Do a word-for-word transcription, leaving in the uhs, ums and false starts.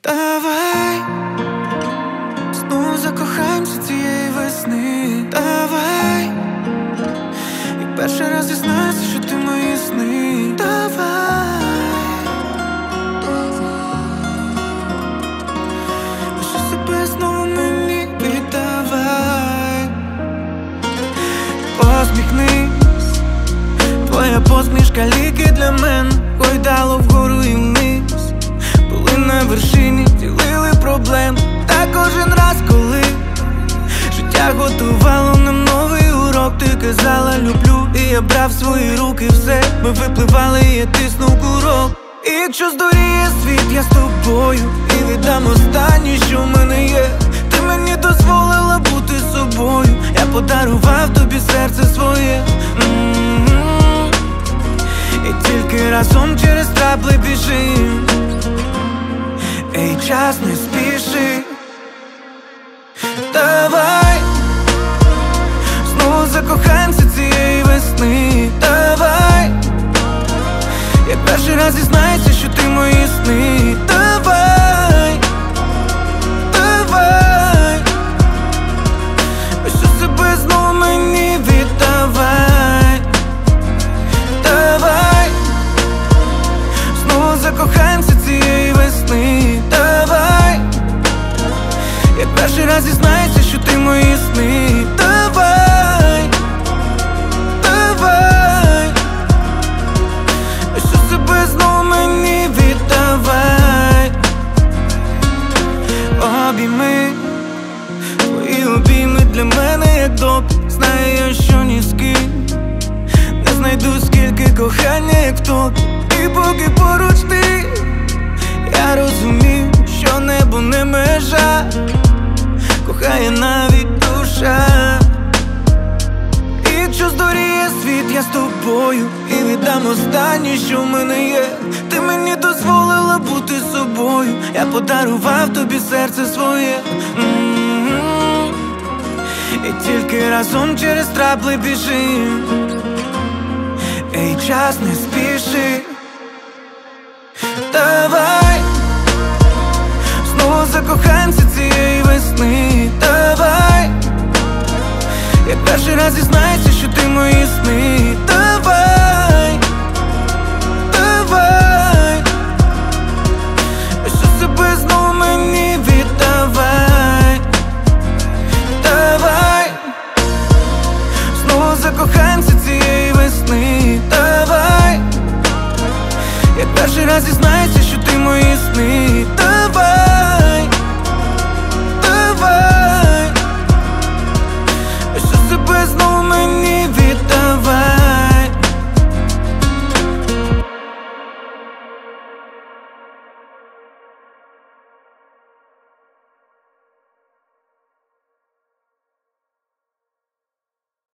Давай знову закохаємося цієї весни. Давай, як перший раз дізнаюся, що ти мої сни. Давай, лише себе знову мені віддавай. Посміхнись, твоя посмішка ліки для мене. Гойдало вгору і вниз, були на вершині, ділили проблем. Та кожен раз, коли життя готувало нам новий урок, ти казала люблю, і я брав в свої руки все. Ми випливали, і я тиснув курок. І якщо здуріє світ, я з тобою, і віддам останнє, що в мене є. Ти мені дозволила бути собою, я подарував тобі серце своє. М-м-м. І тільки разом через трапли біжим. Ей, час не спіши. Давай знову закохаємося цієї весни. Давай, як перший раз дізнайся, що ти мої сни. Давай, давай, усю себе знову мені віддавай. Давай знову закохаємося цієї весни. Давай, як перший раз дізнайся, що ти мої сни. Давай, давай, усю себе знову мені віддавай. Обійми, твої обійми для мене як допік. Знаю я, що ні з ким не знайду скільки кохання, як в тобі. І поки поруч ти, я розумію, що небо не межа, кохає навіть душа. І якщо здуріє світ, я з тобою, і віддам останнє, що в мене є. Ти мені дозволила бути собою, я подарував тобі серце своє. М-м-м. І тільки разом через трапли біжим. Ей, час не спіши. Давай знову закохаємося цієї весни. Давай, як перший раз дізнайся,